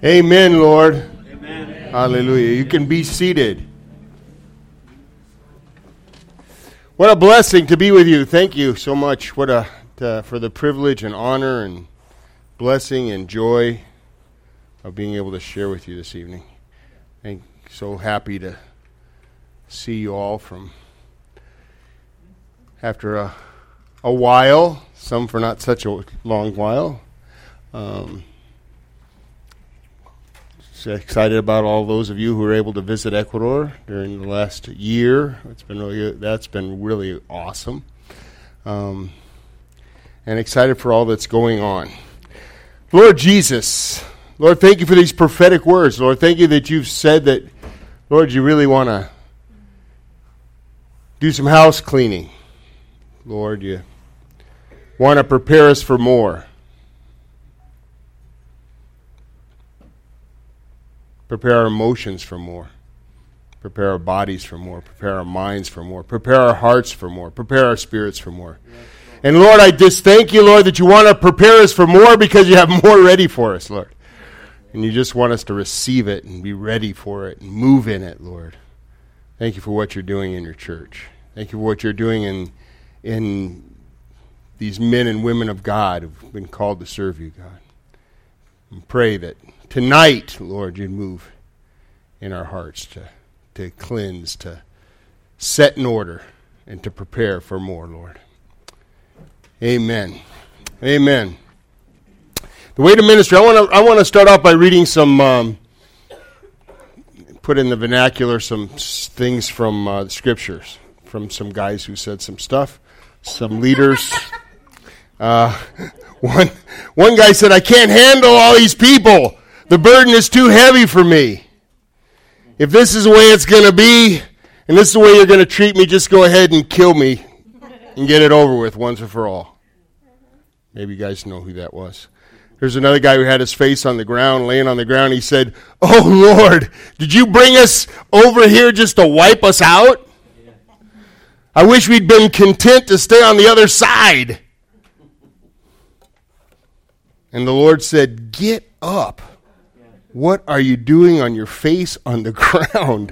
Amen, Lord. Amen. Hallelujah. You can be seated. What a blessing to be with you. Thank you so much. For the privilege and honor and blessing and joy of being able to share with you this evening. I'm so happy to see you all from after a while, some for not such a long while. So excited about all those of you who were able to visit Ecuador during the last year. That's been really awesome, and excited for all that's going on. Lord Jesus, Lord, thank you for these prophetic words. Lord, thank you that you've said that, Lord, you really want to do some house cleaning. Lord, you want to prepare us for more. Prepare our emotions for more. Prepare our bodies for more. Prepare our minds for more. Prepare our hearts for more. Prepare our spirits for more. And Lord, I just thank you, Lord, that you want to prepare us for more because you have more ready for us, Lord. And you just want us to receive it and be ready for it and move in it, Lord. Thank you for what you're doing in your church. Thank you for what you're doing in these men and women of God who've been called to serve you, God. And pray that tonight, Lord, you'd move in our hearts to cleanse, to set in order, and to prepare for more, Lord. Amen. Amen. The way to ministry, I want to start off by reading some, put in the vernacular, some things from the scriptures, from some guys who said some stuff, some leaders. One guy said, I can't handle all these people. The burden is too heavy for me. If this is the way it's going to be, and this is the way you're going to treat me, just go ahead and kill me and get it over with once and for all. Maybe you guys know who that was. There's another guy who had his face on the ground, laying on the ground. He said, oh, Lord, did you bring us over here just to wipe us out? I wish we'd been content to stay on the other side. And the Lord said, get up. What are you doing on your face on the ground?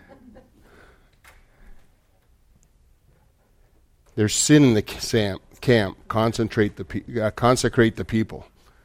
There's sin in the camp. Consecrate the people.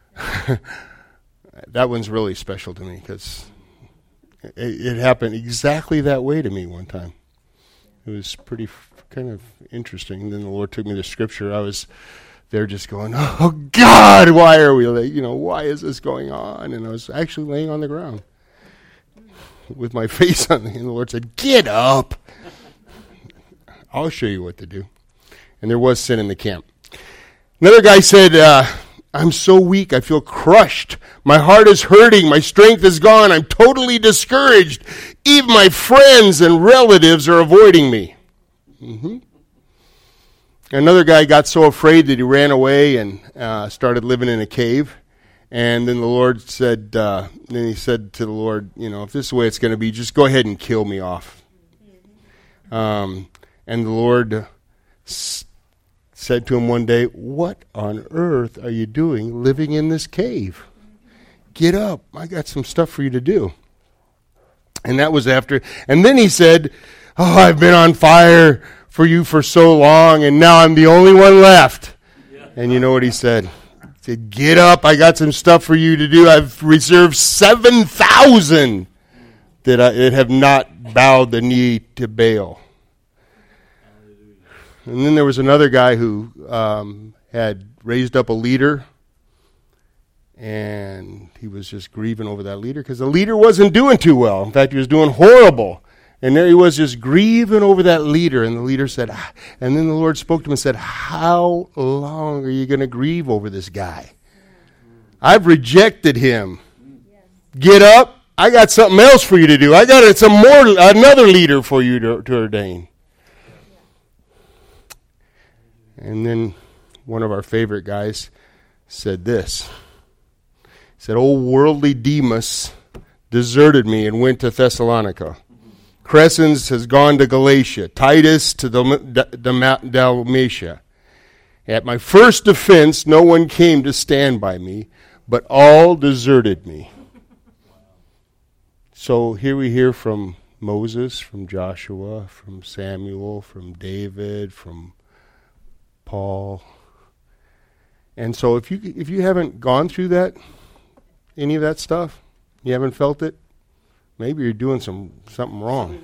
That one's really special to me because it happened exactly that way to me one time. It was pretty kind of interesting. And then the Lord took me to Scripture. I was there just going, oh, God, why are we, why is this going on? And I was actually laying on the ground with my face on it. And the Lord said, get up. I'll show you what to do. And there was sin in the camp. Another guy said, I'm so weak, I feel crushed. My heart is hurting. My strength is gone. I'm totally discouraged. Even my friends and relatives are avoiding me. Mm-hmm. Another guy got so afraid that he ran away and started living in a cave. And then the Lord said, then he said to the Lord, if this is the way it's going to be, just go ahead and kill me off. And the Lord said to him one day, what on earth are you doing living in this cave? Get up. I got some stuff for you to do. And that was after. And then he said, oh, I've been on fire for you for so long, and now I'm the only one left. Yeah. And you know what he said? He said, get up, I got some stuff for you to do. I've reserved 7,000 that have not bowed the knee to Baal. And then there was another guy who had raised up a leader, and he was just grieving over that leader because the leader wasn't doing too well. In fact, he was doing horrible. And there he was just grieving over that leader. And the leader said, and then the Lord spoke to him and said, how long are you going to grieve over this guy? I've rejected him. Get up. I got something else for you to do. I got another leader for you to ordain. And then one of our favorite guys said this. He said, old worldly Demas deserted me and went to Thessalonica. Crescens has gone to Galatia, Titus to Dalmatia. At my first defense, no one came to stand by me, but all deserted me. So here we hear from Moses, from Joshua, from Samuel, from David, from Paul. And so if you haven't gone through that, any of that stuff, you haven't felt it, maybe you're doing something wrong.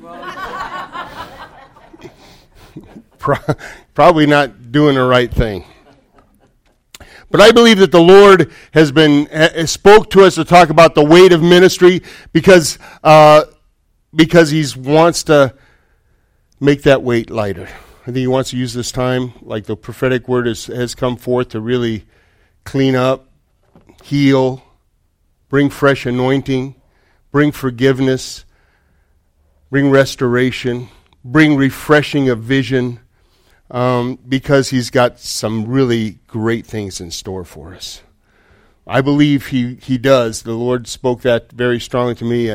Probably not doing the right thing. But I believe that the Lord has spoke to us to talk about the weight of ministry because He wants to make that weight lighter. I think He wants to use this time, like the prophetic word has come forth, to really clean up, heal, bring fresh anointing, bring forgiveness, bring restoration, bring refreshing of vision, because He's got some really great things in store for us. I believe He does. The Lord spoke that very strongly to me.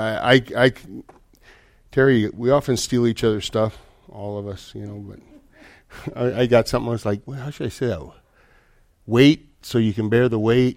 Terry, we often steal each other's stuff, all of us, but I got something. I was like, well, how should I say that? Wait so you can bear the weight.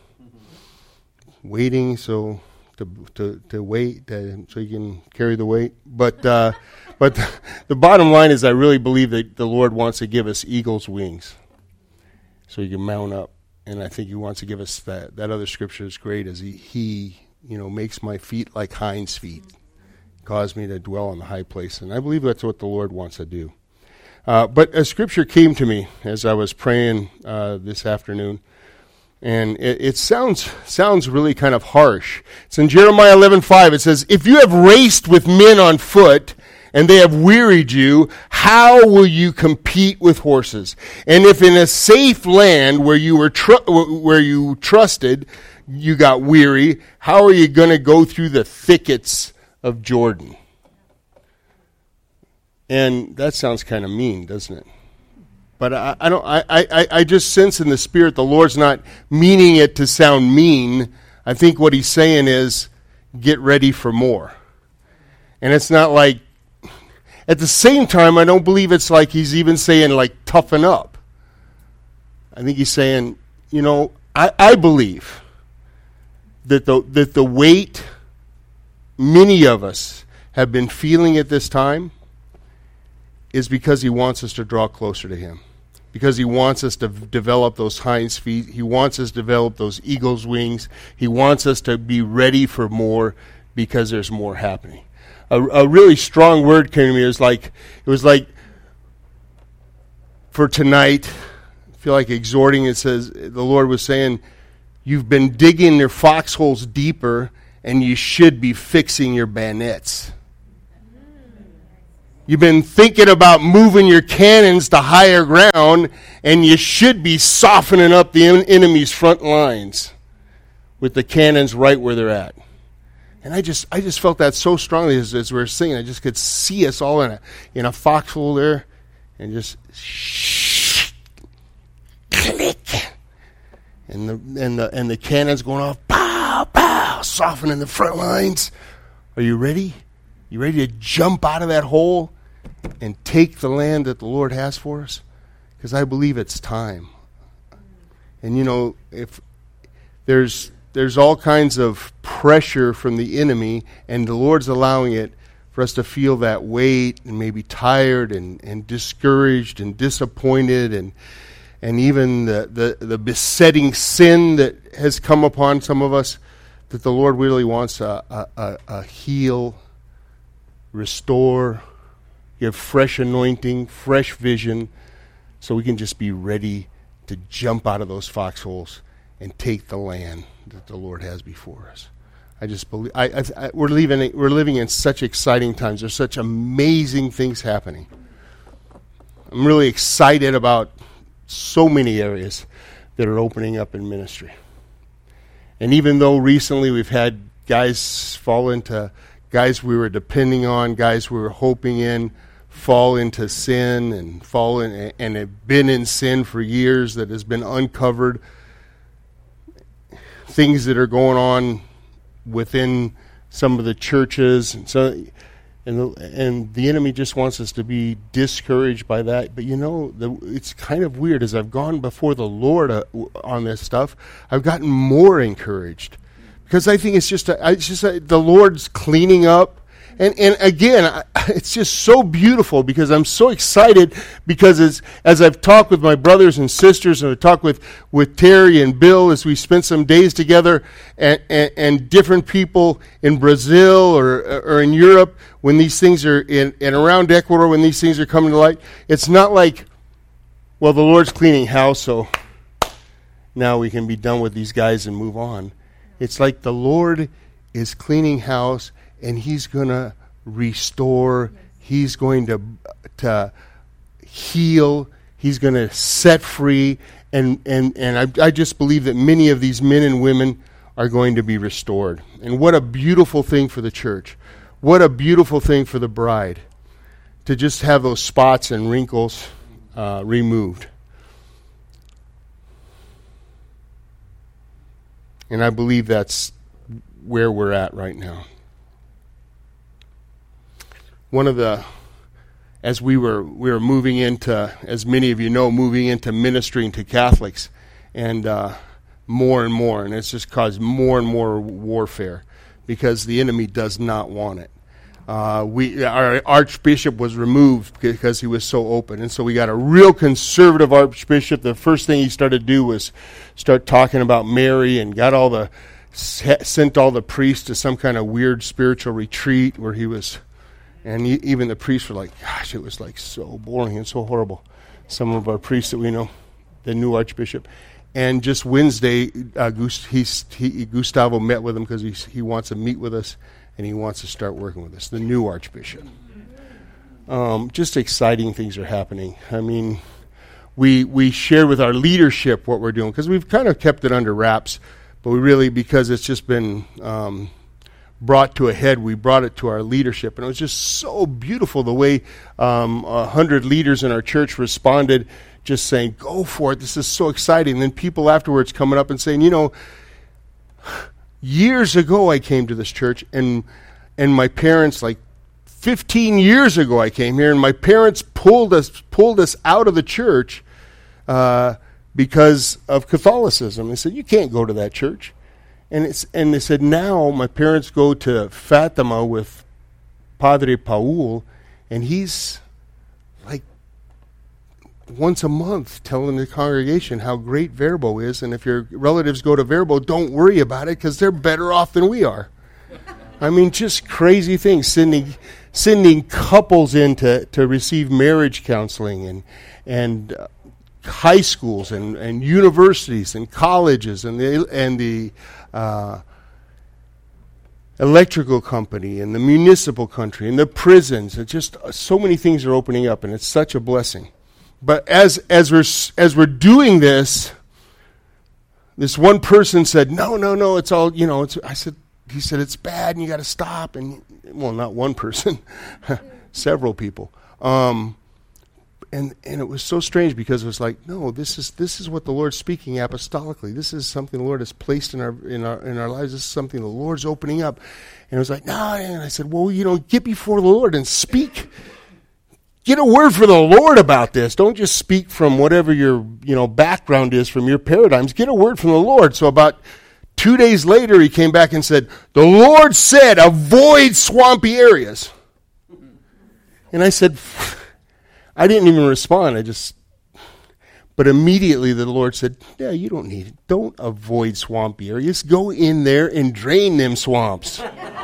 Waiting so to wait so you can carry the weight. But the bottom line is, I really believe that the Lord wants to give us eagle's wings so you can mount up. And I think He wants to give us that. That other scripture is great, as he makes my feet like hinds' feet, cause me to dwell on the high place. And I believe that's what the Lord wants to do. But a scripture came to me as I was praying this afternoon. And it sounds really kind of harsh. It's in Jeremiah 11:5. It says, "If you have raced with men on foot, and they have wearied you, how will you compete with horses? And if in a safe land where you were where you trusted, you got weary, how are you going to go through the thickets of Jordan?" And that sounds kind of mean, doesn't it? But I just sense in the Spirit the Lord's not meaning it to sound mean. I think what He's saying is, get ready for more. And it's not like, at the same time, I don't believe it's like He's even saying, like, toughen up. I think He's saying, I believe that the weight many of us have been feeling at this time is because He wants us to draw closer to Him. Because He wants us to develop those hinds feet. He wants us to develop those eagle's wings. He wants us to be ready for more, because there's more happening. A really strong word came to me. It was like for tonight, I feel like exhorting. It says, the Lord was saying, you've been digging your foxholes deeper, and you should be fixing your bayonets. You've been thinking about moving your cannons to higher ground, and you should be softening up the enemy's front lines with the cannons right where they're at. And I just felt that so strongly as we were singing. I just could see us all in a foxhole there, and just click, and the cannons going off, pow pow, softening the front lines. Are you ready? You ready to jump out of that hole and take the land that the Lord has for us? Because I believe it's time. And if there's all kinds of pressure from the enemy, and the Lord's allowing it for us to feel that weight, and maybe tired and discouraged and disappointed, and even the besetting sin that has come upon some of us, that the Lord really wants to heal, restore, give fresh anointing, fresh vision, so we can just be ready to jump out of those foxholes and take the land that the Lord has before us. I just believe we're living in such exciting times. There's such amazing things happening. I'm really excited about so many areas that are opening up in ministry. And even though recently we've had guys fall into, guys we were depending on, guys we were hoping in, fall into sin and have been in sin for years, that has been uncovered, things that are going on within some of the churches, and the enemy just wants us to be discouraged by that. But it's kind of weird. As I've gone before the Lord on this stuff, I've gotten more encouraged, because I think it's just the Lord's cleaning up. And again, it's just so beautiful because I'm so excited because as I've talked with my brothers and sisters, and I've talked with Terry and Bill as we spent some days together, and different people in Brazil or in Europe, when these things are and around Ecuador, when these things are coming to light, it's not like, well, the Lord's cleaning house, so now we can be done with these guys and move on. It's like the Lord is cleaning house, and He's going to restore. He's going to heal. He's going to set free. And I just believe that many of these men and women are going to be restored. And what a beautiful thing for the church. What a beautiful thing for the bride to just have those spots and wrinkles removed. And I believe that's where we're at right now. One of the, as we were moving into, as many of you know, moving into ministering to Catholics, and more and more, and it's just caused more and more warfare because the enemy does not want it. Our archbishop was removed because he was so open, and so we got a real conservative archbishop. The first thing he started to do was start talking about Mary, and sent all the priests to some kind of weird spiritual retreat where he was. And even the priests were like, gosh, it was like so boring and so horrible. Some of our priests that we know, the new archbishop. And just Wednesday, Gustavo met with him because he wants to meet with us and he wants to start working with us, the new archbishop. Just exciting things are happening. I mean, we share with our leadership what we're doing because we've kind of kept it under wraps, but we really, because it's just been brought to a head, we brought it to our leadership, and it was just so beautiful the way 100 leaders in our church responded, just saying, go for it, this is so exciting. And then people afterwards coming up and saying, years ago I came to this church, and my parents, like 15 years ago I came here, and my parents pulled us out of the church because of Catholicism. They said, you can't go to that church. And they said, now my parents go to Fatima with Padre Paul, and he's like once a month telling the congregation how great Verbo is, and if your relatives go to Verbo, don't worry about it because they're better off than we are. I mean, just crazy things, sending couples in to receive marriage counseling, and high schools and universities and colleges and the electrical company and the municipal country and the prisons. It's just so many things are opening up, and it's such a blessing. But as we're doing this one person said, no, it's all, he said it's bad and you got to stop. And well, not one person, several people. And it was so strange because it was like, no, this is what the Lord's speaking apostolically. This is something the Lord has placed in our lives. This is something the Lord's opening up. And it was like, no. And I said, well, get before the Lord and speak. Get a word for the Lord about this. Don't just speak from whatever your background is, from your paradigms. Get a word from the Lord. So about 2 days later, he came back and said, the Lord said, avoid swampy areas. And I said, I didn't even respond. But immediately the Lord said, yeah, you don't need it. Don't avoid swampy areas. Go in there and drain them swamps.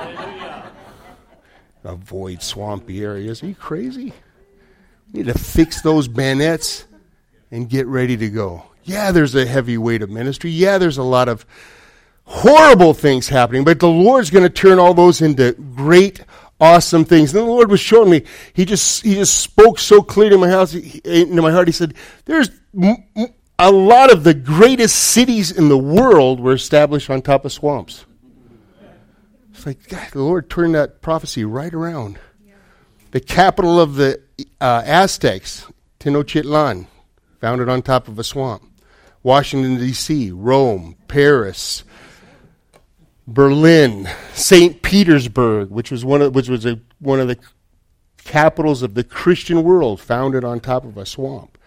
Avoid swampy areas. Are you crazy? You need to fix those bayonets and get ready to go. Yeah, there's a heavy weight of ministry. Yeah, there's a lot of horrible things happening, but the Lord's going to turn all those into great, awesome things. And then the Lord was showing me, he just spoke so clear to my heart. He said, there's a lot of the greatest cities in the world were established on top of swamps. It's like, God, the Lord turned that prophecy right around. The capital of the Aztecs, Tenochtitlan, founded on top of a swamp. Washington, D.C., Rome, Paris, Berlin, St. Petersburg, which was one of the capitals of the Christian world, founded on top of a swamp.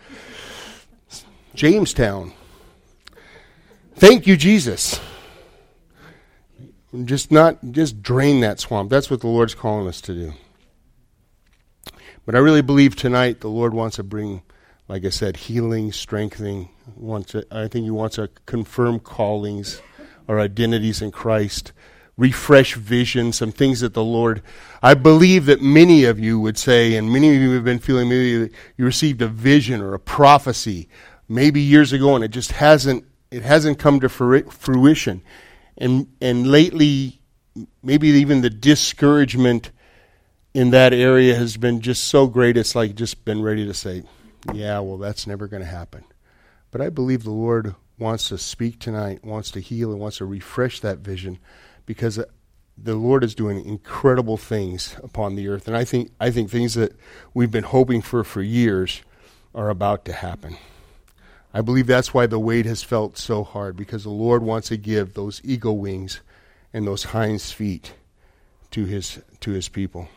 Jamestown. Thank you, Jesus. Just drain that swamp. That's what the Lord's calling us to do. But I really believe tonight the Lord wants to bring, like I said, healing, strengthening. I think He wants to confirm callings, our identities in Christ, refresh vision, some things that the Lord, I believe that many of you would say, and many of you have been feeling maybe you received a vision or a prophecy maybe years ago, and it just hasn't come to fruition. And lately, maybe even the discouragement in that area has been just so great, it's like just been ready to say, yeah, well, that's never going to happen. But I believe the Lord wants to speak tonight, wants to heal, and wants to refresh that vision, because the Lord is doing incredible things upon the earth. And I think things that we've been hoping for years are about to happen. I believe that's why the weight has felt so hard, because the Lord wants to give those eagle wings and those hinds feet to his people.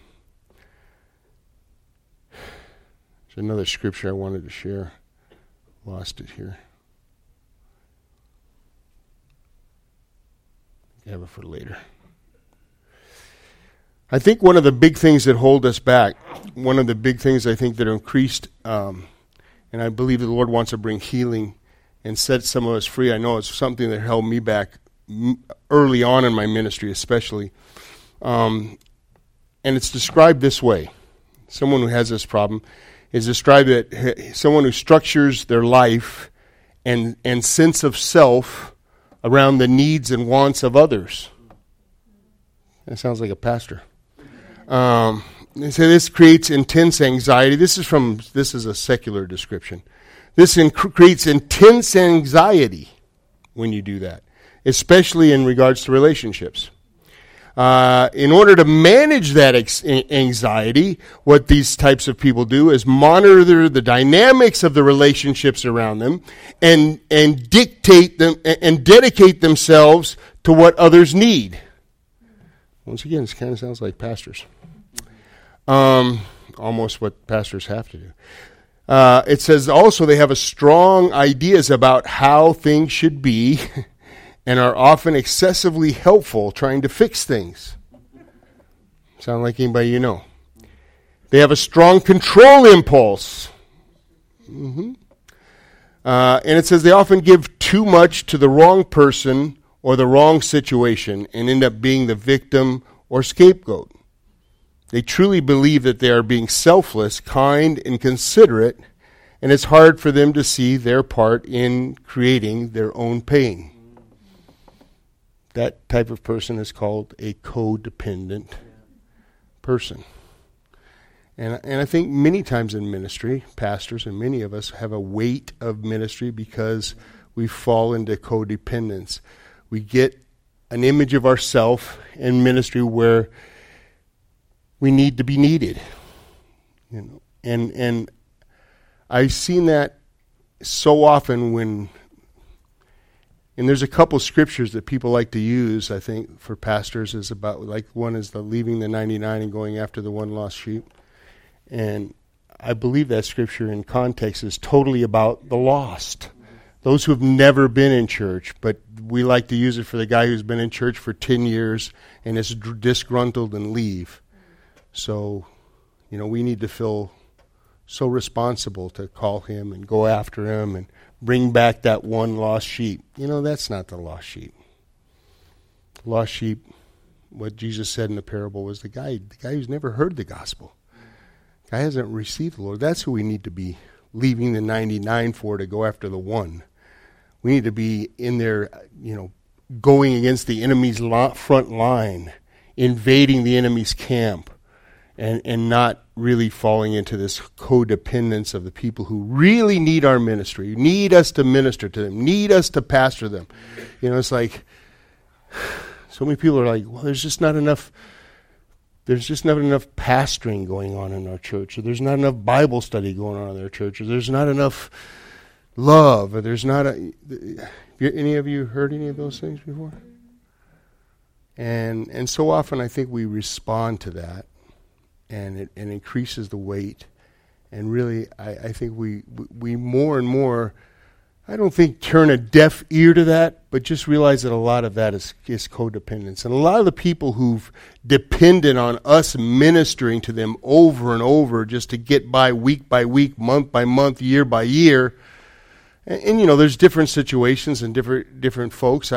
There's another scripture I wanted to share. Lost it here. I have it for later. I think one of the big things that hold us back, one of the big things I think that are increased, and I believe the Lord wants to bring healing and set some of us free. I know it's something that held me back early on in my ministry especially. And it's described this way. Someone who has this problem is described that someone who structures their life and sense of self around the needs and wants of others. That sounds like a pastor. They say this creates intense anxiety. This is a secular description. This creates intense anxiety when you do that, especially in regards to relationships. In order to manage that anxiety, what these types of people do is monitor the dynamics of the relationships around them and dictate them and dedicate themselves to what others need. Once again, this kind of sounds like pastors. Almost what pastors have to do. It says also they have strong ideas about how things should be and are often excessively helpful trying to fix things. Sound like anybody you know. They have a strong control impulse. And it says they often give too much to the wrong person or the wrong situation and end up being the victim or scapegoat. They truly believe that they are being selfless, kind, and considerate, and it's hard for them to see their part in creating their own pain. That type of person is called a codependent person. And I think many times in ministry, pastors and many of us have a weight of ministry because we fall into codependence. We get an image of ourselves in ministry where we need to be needed. And I've seen that so often and there's a couple scriptures that people like to use, I think, for pastors, is about, like, one is the leaving the 99 and going after the one lost sheep. And I believe that scripture in context is totally about the lost, those who have never been in church, but we like to use it for the guy who's been in church for 10 years and is disgruntled and leave. So, we need to feel so responsible to call him and go after him and bring back that one lost sheep. That's not the lost sheep. The lost sheep, what Jesus said in the parable, was the guy who's never heard the gospel. The guy hasn't received the Lord. That's who we need to be leaving the 99 for, to go after the one. We need to be in there, going against the enemy's front line, invading the enemy's camp, and not really falling into this codependence of the people who really need our ministry, need us to minister to them, need us to pastor them. It's like so many people are like, well, there's just not enough pastoring going on in our church, or there's not enough Bible study going on in their church, or there's not enough love, or there's not any of you heard any of those things before? And so often I think we respond to that, and it increases the weight. And really, I think we more and more I don't think turn a deaf ear to that, but just realize that a lot of that is codependence. And a lot of the people who've depended on us ministering to them over and over just to get by week, month by month, year by year. And there's different situations and different folks.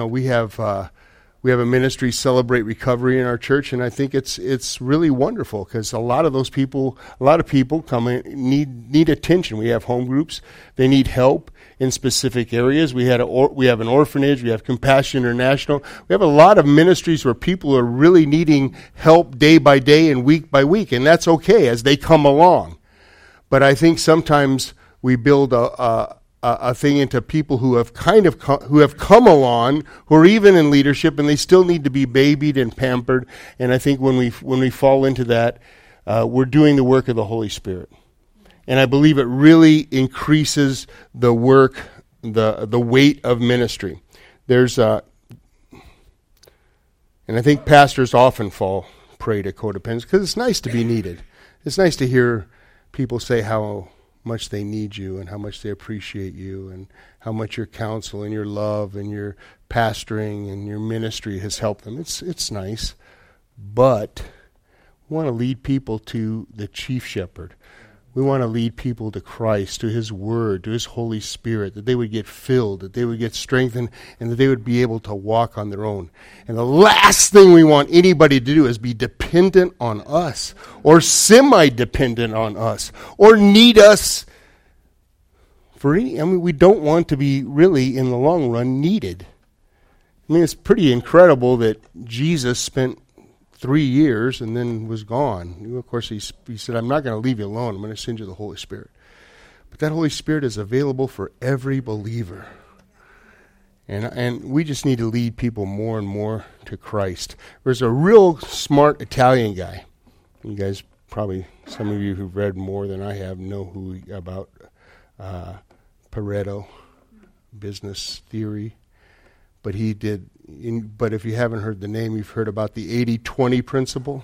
We have a ministry, Celebrate Recovery, in our church, and I think it's really wonderful because a lot of people come in need attention. We have home groups; they need help in specific areas. We have an orphanage. We have Compassion International. We have a lot of ministries where people are really needing help day by day and week by week, and that's okay as they come along. But I think sometimes we build a thing into people who have come along, who are even in leadership, and they still need to be babied and pampered. And I think when we fall into that, we're doing the work of the Holy Spirit. And I believe it really increases the work, the weight of ministry. And I think pastors often fall prey to codependence because it's nice to be needed. It's nice to hear people say how much they need you and how much they appreciate you and how much your counsel and your love and your pastoring and your ministry has helped them. It's nice, but we want to lead people to the chief shepherd. We want to lead people to Christ, to His Word, to His Holy Spirit, that they would get filled, that they would get strengthened, and that they would be able to walk on their own. And the last thing we want anybody to do is be dependent on us, or semi-dependent on us, or need us for any. We don't want to be really, in the long run, needed. It's pretty incredible that Jesus spent 3 years and then was gone. Of course, he said, I'm not going to leave you alone. I'm going to send you the Holy Spirit. But that Holy Spirit is available for every believer. And we just need to lead people more and more to Christ. There's a real smart Italian guy. You guys probably, some of you who've read more than I have, know about Pareto, business theory. But but if you haven't heard the name, you've heard about the 80-20 principle.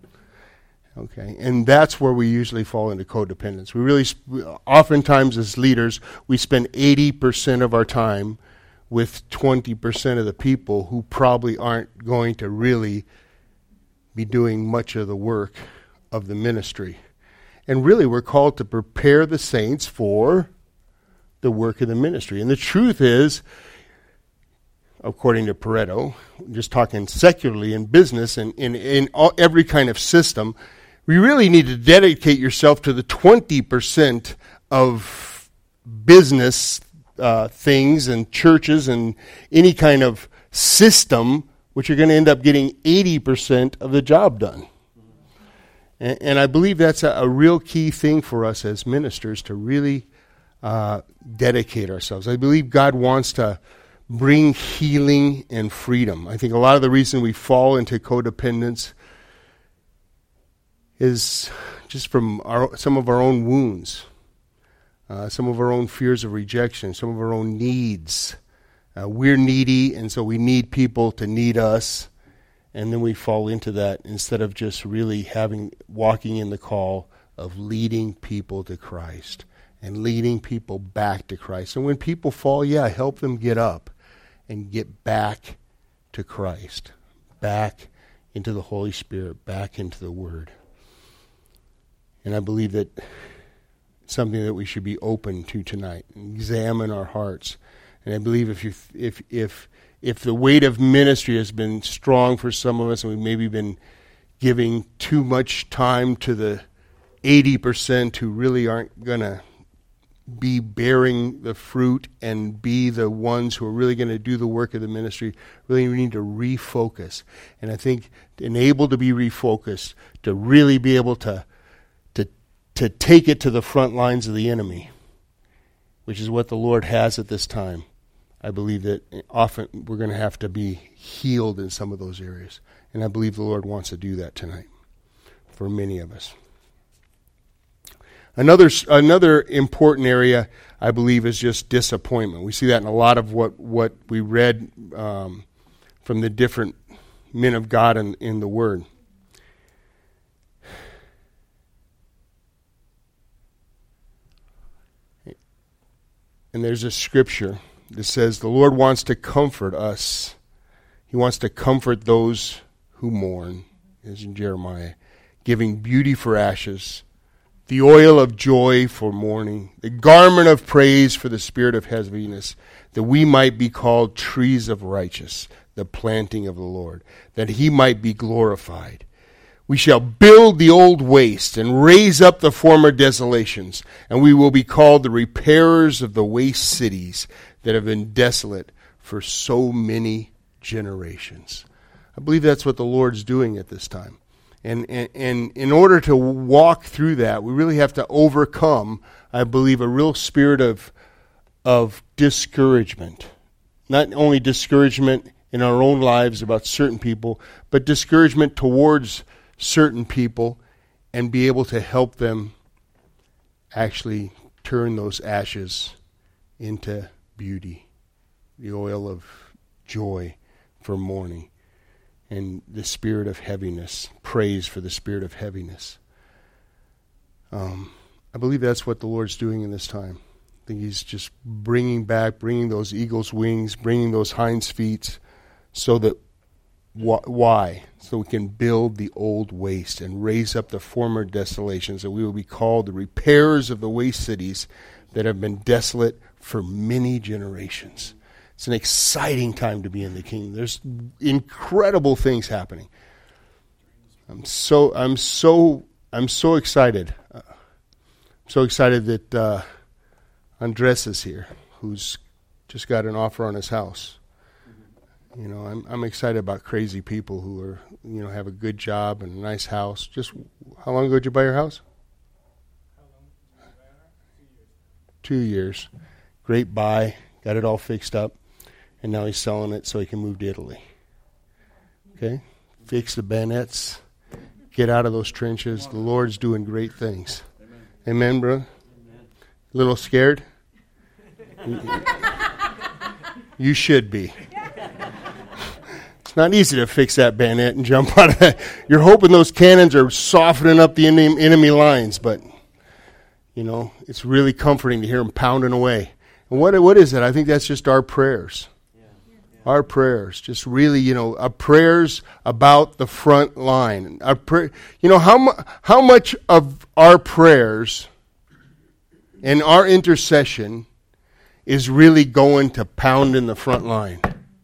Okay, and that's where we usually fall into codependence. Oftentimes as leaders, we spend 80% of our time with 20% of the people who probably aren't going to really be doing much of the work of the ministry. And really, we're called to prepare the saints for the work of the ministry. And the truth is, according to Pareto, just talking secularly in business and in every kind of system, we really need to dedicate yourself to the 20% of business things and churches and any kind of system, which are going to end up getting 80% of the job done. And I believe that's a real key thing for us as ministers to really dedicate ourselves. I believe God wants to bring healing and freedom. I think a lot of the reason we fall into codependence is just from some of our own wounds, some of our own fears of rejection, some of our own needs. We're needy, and so we need people to need us, and then we fall into that instead of just really walking in the call of leading people to Christ and leading people back to Christ. And when people fall, help them get up and get back to Christ, back into the Holy Spirit, back into the Word. And I believe that it's something that we should be open to tonight, examine our hearts. And I believe if the weight of ministry has been strong for some of us, and we've maybe been giving too much time to the 80% who really aren't going to be bearing the fruit and be the ones who are really going to do the work of the ministry, really we need to refocus. And I think able to be refocused, to really be able to take it to the front lines of the enemy, which is what the Lord has at this time. I believe that often we're going to have to be healed in some of those areas. And I believe the Lord wants to do that tonight for many of us. Another important area, I believe, is just disappointment. We see that in a lot of what we read from the different men of God in the Word. And there's a scripture that says the Lord wants to comfort us. He wants to comfort those who mourn, as in Jeremiah, giving beauty for ashes, the oil of joy for mourning, the garment of praise for the spirit of heaviness, that we might be called trees of righteousness, the planting of the Lord, that he might be glorified. We shall build the old waste and raise up the former desolations, and we will be called the repairers of the waste cities that have been desolate for so many generations. I believe that's what the Lord's doing at this time. And in order to walk through that, we really have to overcome, I believe, a real spirit of discouragement. Not only discouragement in our own lives about certain people, but discouragement towards certain people, and be able to help them actually turn those ashes into beauty, the oil of joy for mourning, and the spirit of heaviness, praise for the spirit of heaviness. I believe that's what the Lord's doing in this time. I think he's just bringing those eagle's wings, bringing those hinds feet, so that why? So we can build the old waste and raise up the former desolations, that we will be called the repairers of the waste cities that have been desolate for many generations. It's an exciting time to be in the kingdom. There's incredible things happening. I'm so excited. I'm so excited that Andres is here, who's just got an offer on his house. You know, I'm excited about crazy people who are, you know, have a good job and a nice house. Just how long ago did you buy your house? 2 years. Great buy. Got it all fixed up. And now he's selling it so he can move to Italy. Okay? Fix the bayonets. Get out of those trenches. The Lord's doing great things. Amen, bro? Amen. A little scared? You should be. It's not easy to fix that bayonet and jump out of that. You're hoping those cannons are softening up the enemy lines, but, you know, it's really comforting to hear them pounding away. And what is it? I think that's just our prayers. Our prayers, just really, you know, our prayers about the front line. Our you know, how much of our prayers and our intercession is really going to pound in the front line?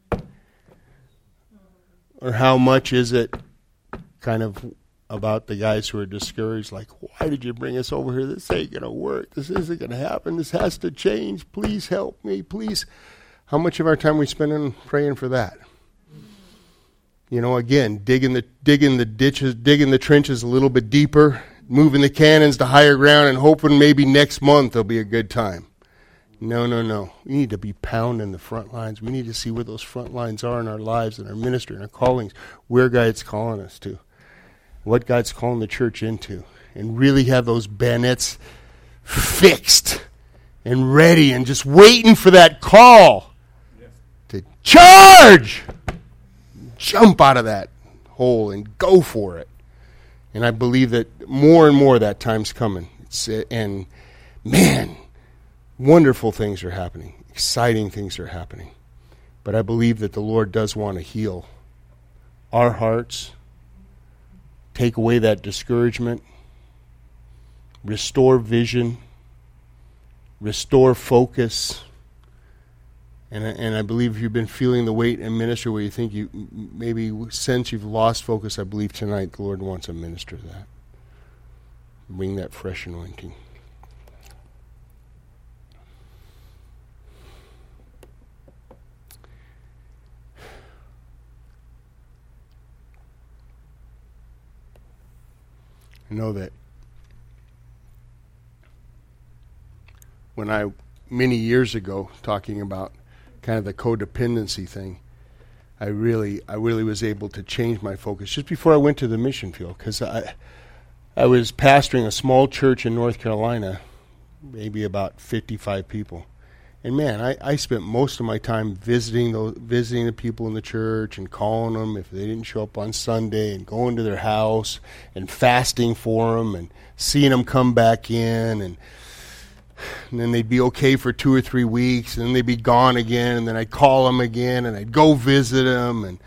Or how much is it kind of about the guys who are discouraged, like, why did you bring us over here? This ain't going to work. This isn't going to happen. This has to change. Please help me, please. How much of our time we spend in praying for that? You know, again, digging the ditches, digging the trenches a little bit deeper, moving the cannons to higher ground and hoping maybe next month there'll be a good time. No. We need to be pounding the front lines. We need to see where those front lines are in our lives and our ministry and our callings, where God's calling us to, what God's calling the church into, and really have those bayonets fixed and ready and just waiting for that call to charge, jump out of that hole and go for it. And I believe that more and more that time's coming. And man, wonderful things are happening. Exciting things are happening. But I believe that the Lord does want to heal our hearts, take away that discouragement, restore vision, restore focus. And I believe if you've been feeling the weight in ministry where you think you maybe sense you've lost focus, I believe tonight the Lord wants to minister that. Bring that fresh anointing. I know that when many years ago, talking about kind of the codependency thing, I really was able to change my focus just before I went to the mission field, because I was pastoring a small church in North Carolina, maybe about 55 people. And man, I spent most of my time visiting the people in the church and calling them if they didn't show up on Sunday, and going to their house and fasting for them and seeing them come back in. And And then they'd be okay for 2 or 3 weeks, and then they'd be gone again, and then I'd call them again, and I'd go visit them, and,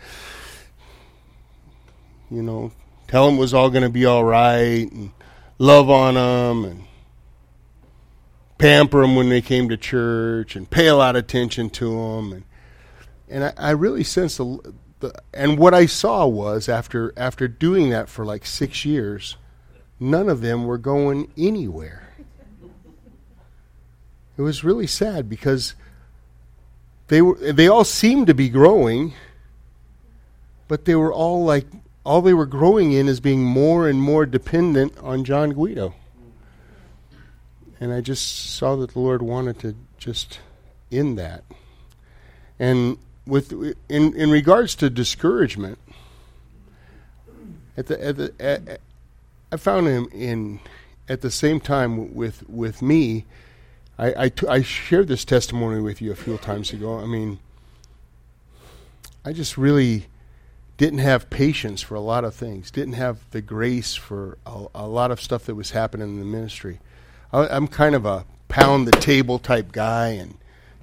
tell them it was all going to be all right, and love on them, and pamper them when they came to church, and pay a lot of attention to them. And I really sensed and what I saw was, after doing that for like 6 years, none of them were going anywhere. It was really sad because they all seemed to be growing, but they were all they were growing in is being more and more dependent on John Guido. And I just saw that the Lord wanted to just end that. And in regards to discouragement, I found him at the same time with me. I shared this testimony with you a few times ago. I mean, I just really didn't have patience for a lot of things. Didn't have the grace for a lot of stuff that was happening in the ministry. I'm kind of a pound the table type guy, and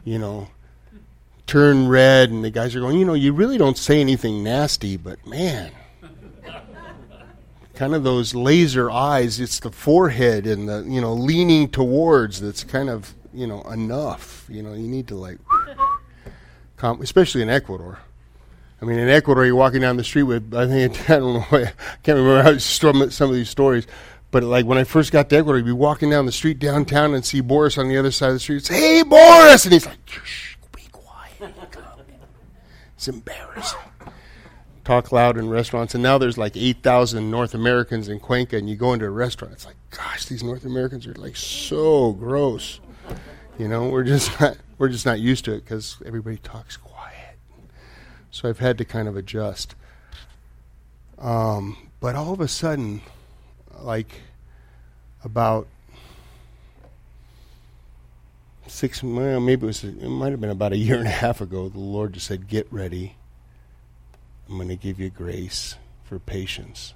turn red, and the guys are going, you really don't say anything nasty, but man, kind of those laser eyes. It's the forehead and the leaning towards that's kind of enough. You need to especially in Ecuador. I mean, in Ecuador, you're walking down the street with, I don't know, I can't remember how some of these stories, but when I first got to Ecuador, you'd be walking down the street downtown and see Boris on the other side of the street. Say, "Hey, Boris!" And he's like, "Shh, be quiet." It's embarrassing. Talk loud in restaurants, and now there's 8,000 North Americans in Cuenca, and you go into a restaurant, it's like, gosh, these North Americans are so gross. We're just not used to it because everybody talks quiet. So I've had to kind of adjust. But all of a sudden, about maybe it might have been about a year and a half ago, the Lord just said, "Get ready. I'm going to give you grace for patience."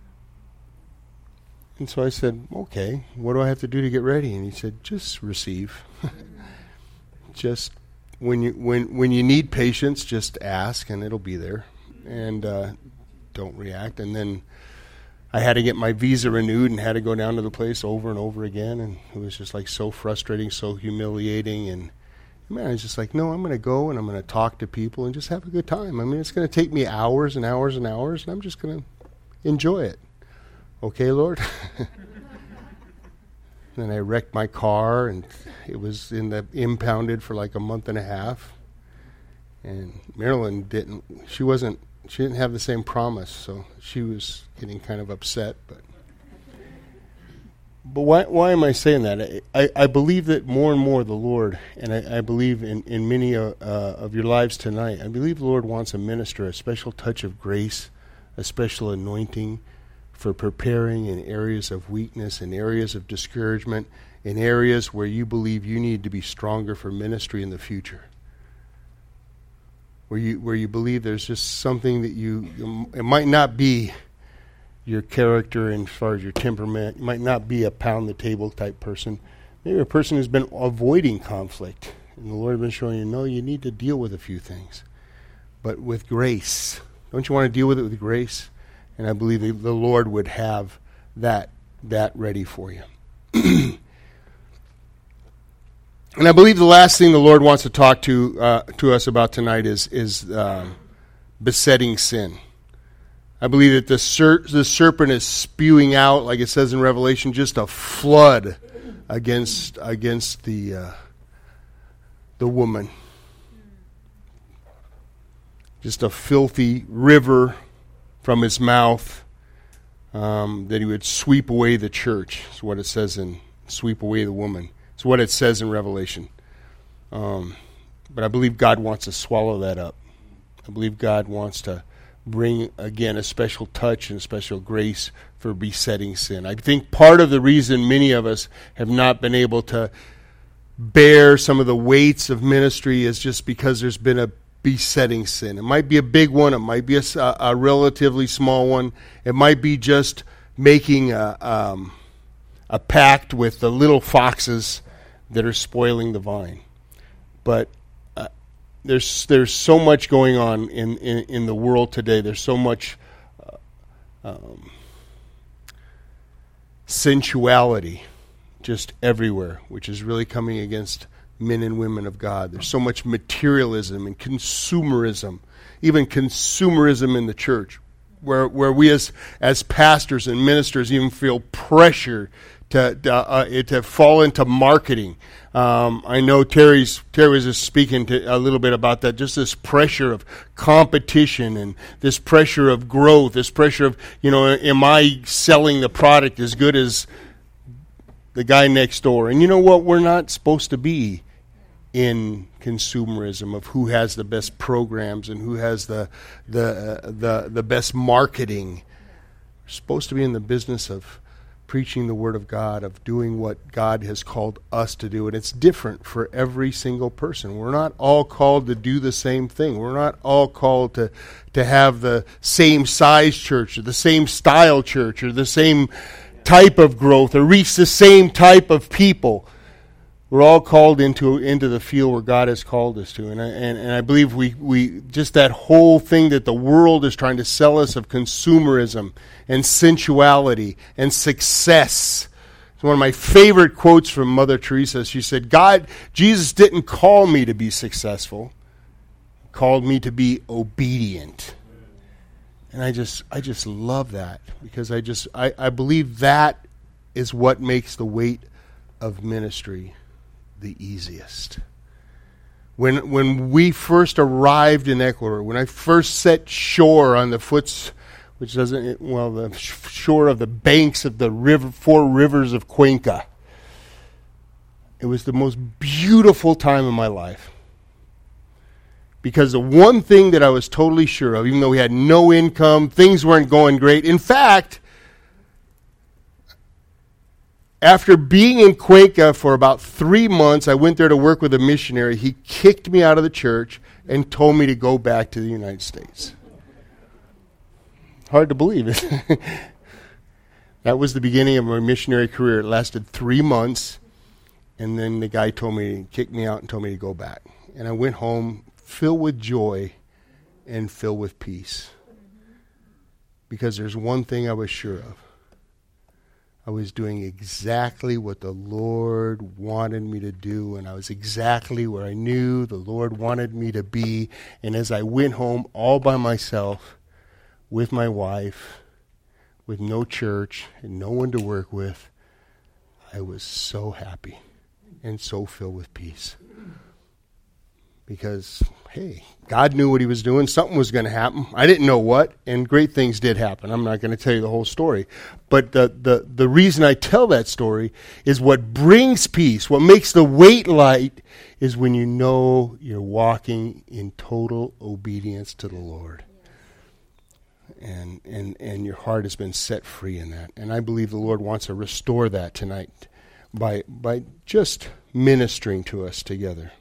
And so I said, "Okay, what do I have to do to get ready?" And he said, "Just receive. Just when you need patience, just ask, and it'll be there. And don't react." And then I had to get my visa renewed and had to go down to the place over and over again, and it was just so frustrating, so humiliating. And man, I was just no, I'm going to go and I'm going to talk to people and just have a good time. I mean, it's going to take me hours and hours and hours, and I'm just going to enjoy it. Okay, Lord? Then I wrecked my car, and it was impounded for a month and a half. And Marilyn didn't have the same promise, so she was getting kind of upset. But why am I saying that? I believe that more and more the Lord, and I believe in many of your lives tonight, I believe the Lord wants to minister a special touch of grace, a special anointing for preparing in areas of weakness, in areas of discouragement, in areas where you believe you need to be stronger for ministry in the future. Where you believe there's just something that it might not be your character and as far as your temperament. You might not be a pound the table type person. Maybe a person who's been avoiding conflict. And the Lord has been showing you, no, you need to deal with a few things. But with grace. Don't you want to deal with it with grace? And I believe the Lord would have that ready for you. And I believe the last thing the Lord wants to talk to us about tonight is besetting sin. I believe that the serpent is spewing out, like it says in Revelation, just a flood against the woman. Just a filthy river from his mouth, that he would sweep away the church. Is what it says sweep away the woman. It's what it says in Revelation. But I believe God wants to swallow that up. I believe God wants to bring, again, a special touch and a special grace for besetting sin. I think part of the reason many of us have not been able to bear some of the weights of ministry is just because there's been a besetting sin. It might be a big one. It might be a relatively small one. It might be just making a pact with the little foxes that are spoiling the vine. But there's so much going on in the world today. There's so much sensuality just everywhere, which is really coming against men and women of God. There's so much materialism and consumerism, even consumerism in the church, where we as pastors and ministers even feel pressure to fall into marketing. I know Terry was just speaking a little bit about that, just this pressure of competition and this pressure of growth, this pressure of, am I selling the product as good as the guy next door? And you know what? We're not supposed to be in consumerism of who has the best programs and who has the best marketing. We're supposed to be in the business of preaching the Word of God, of doing what God has called us to do. And it's different for every single person. We're not all called to do the same thing. We're not all called to have the same size church or the same style church or the same type of growth or reach the same type of people. We're all called into the field where God has called us to. And I believe we just that whole thing that the world is trying to sell us of consumerism and sensuality and success. It's one of my favorite quotes from Mother Teresa. She said, Jesus didn't call me to be successful. He called me to be obedient. And I just love that, because I believe that is what makes the weight of ministry the easiest. When we first arrived in Ecuador, when I first set shore on the the shore of the banks of the 4 rivers of Cuenca, it was the most beautiful time of my life. Because the one thing that I was totally sure of, even though we had no income, things weren't going great. In fact, after being in Cuenca for about 3 months, I went there to work with a missionary. He kicked me out of the church and told me to go back to the United States. Hard to believe it. That was the beginning of my missionary career. It lasted 3 months, and then the guy kicked me out and told me to go back. And I went home filled with joy and filled with peace. Because there's one thing I was sure of. I was doing exactly what the Lord wanted me to do, and I was exactly where I knew the Lord wanted me to be. And as I went home all by myself, with my wife, with no church and no one to work with, I was so happy and so filled with peace. Because, hey, God knew what he was doing. Something was going to happen. I didn't know what, and great things did happen. I'm not going to tell you the whole story. But the reason I tell that story is what brings peace, what makes the weight light, is when you know you're walking in total obedience to the Lord. And your heart has been set free in that. And I believe the Lord wants to restore that tonight by just ministering to us together.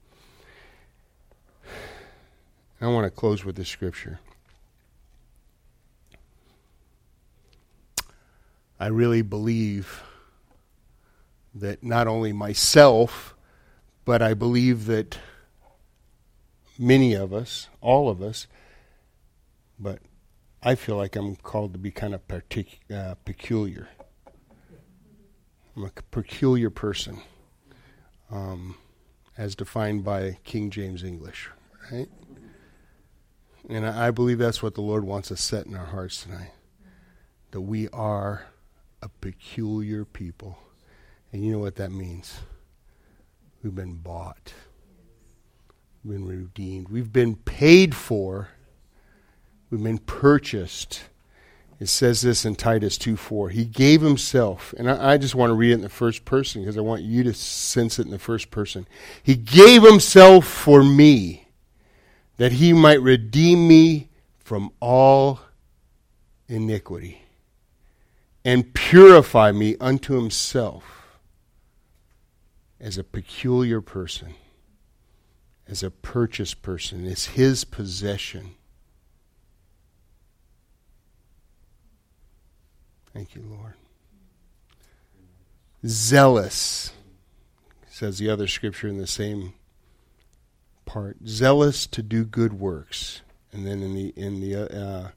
I want to close with this scripture. I really believe that not only myself, but I believe that many of us, all of us, but I feel like I'm called to be kind of peculiar. I'm a peculiar person, as defined by King James English, right? And I believe that's what the Lord wants to set in our hearts tonight. That we are a peculiar people. And you know what that means? We've been bought. We've been redeemed. We've been paid for. We've been purchased. It says this in Titus 2:4. He gave himself. And I just want to read it in the first person because I want you to sense it in the first person. He gave himself for me, that he might redeem me from all iniquity and purify me unto himself as a peculiar person, as a purchased person, as his possession. Thank you, Lord. Zealous. says the other scripture in the same part, zealous to do good works. And then I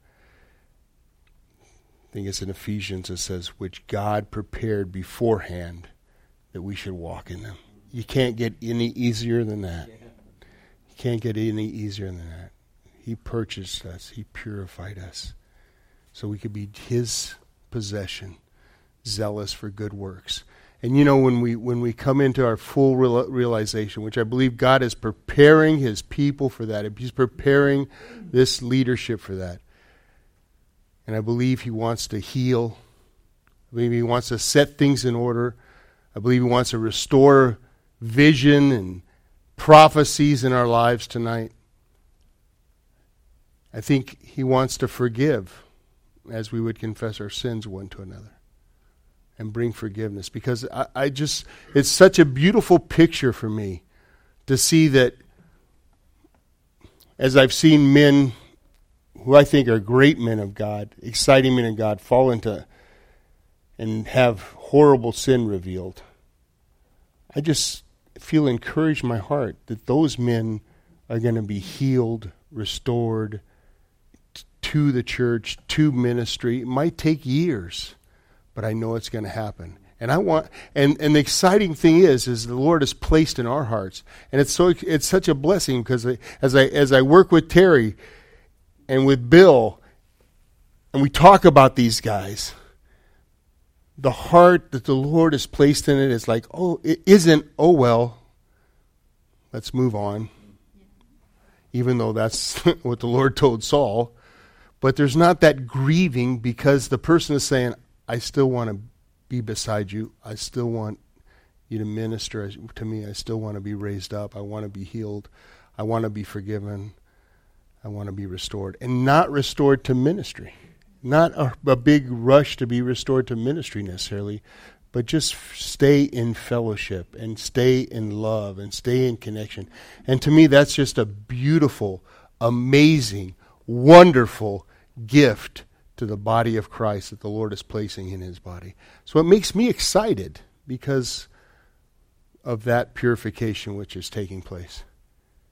think it's in Ephesians, it says, which God prepared beforehand that we should walk in them. You can't get any easier than that. You can't get any easier than that. He purchased us. He purified us so we could be His possession, zealous for good works. And you know, when we come into our full realization, which I believe God is preparing His people for that. He's preparing this leadership for that. And I believe He wants to heal. I believe He wants to set things in order. I believe He wants to restore vision and prophecies in our lives tonight. I think He wants to forgive as we would confess our sins one to another and bring forgiveness. Because I just, it's such a beautiful picture for me to see that as I've seen men who I think are great men of God, exciting men of God, fall into and have horrible sin revealed. I just feel encouraged in my heart that those men are going to be healed, restored to the church, to ministry. It might take years, but I know it's going to happen. And I want, and the exciting thing is the Lord has placed in our hearts, and it's such a blessing because as I work with Terry and with Bill, and we talk about these guys, the heart that the Lord has placed in it is like, oh, it isn't, oh well, let's move on. Even though that's what the Lord told Saul. But there's not that grieving because the person is saying, I still want to be beside you. I still want you to minister to me. I still want to be raised up. I want to be healed. I want to be forgiven. I want to be restored. And not restored to ministry. Not a big rush to be restored to ministry necessarily, but just stay in fellowship and stay in love and stay in connection. And to me, that's just a beautiful, amazing, wonderful gift to the body of Christ that the Lord is placing in His body. So it makes me excited because of that purification which is taking place.